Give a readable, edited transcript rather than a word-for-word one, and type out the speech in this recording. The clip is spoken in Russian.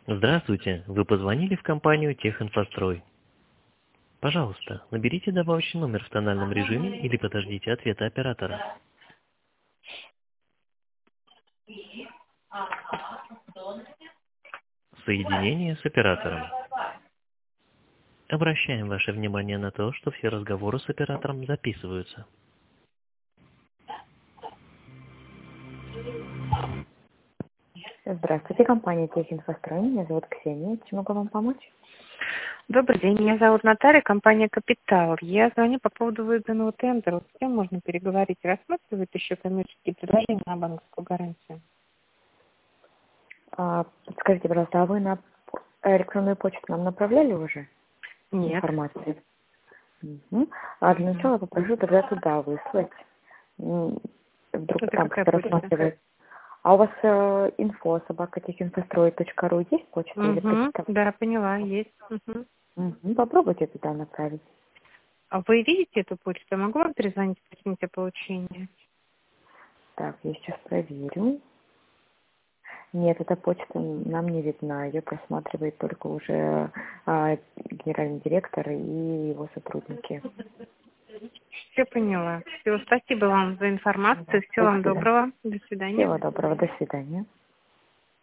Здравствуйте, вы позвонили в компанию Техинфострой. Пожалуйста, наберите добавочный номер в тональном режиме или подождите ответа оператора. Соединение с оператором. Обращаем ваше внимание на то, что все разговоры с оператором записываются. Здравствуйте, компания Техинфострой. Меня зовут Ксения. Чем могу вам помочь? Добрый день, меня зовут Наталья, компания «Капитал». Я звоню по поводу выданного тендера. С кем можно переговорить? Рассматривают еще коммерческие предложения на банковскую гарантию? Подскажите, пожалуйста, а вы на электронную почту нам направляли уже Нет. информацию? Угу. А для начала попрошу тогда туда выслать. Вдруг Это там какая кто-то почта? рассматривает. А у вас info@техинфострой.ру есть почта или почта? Да, поняла, есть. Попробуйте туда направить. А вы видите эту почту? Я могу вам перезвонить, спросить о получении? Так, я сейчас проверю. Нет, эта почта нам не видна. Ее просматривает только уже генеральный директор и его сотрудники. Все поняла. Все, спасибо вам за информацию. Всего вам Спасибо. доброго. До свидания. Всего доброго. До свидания.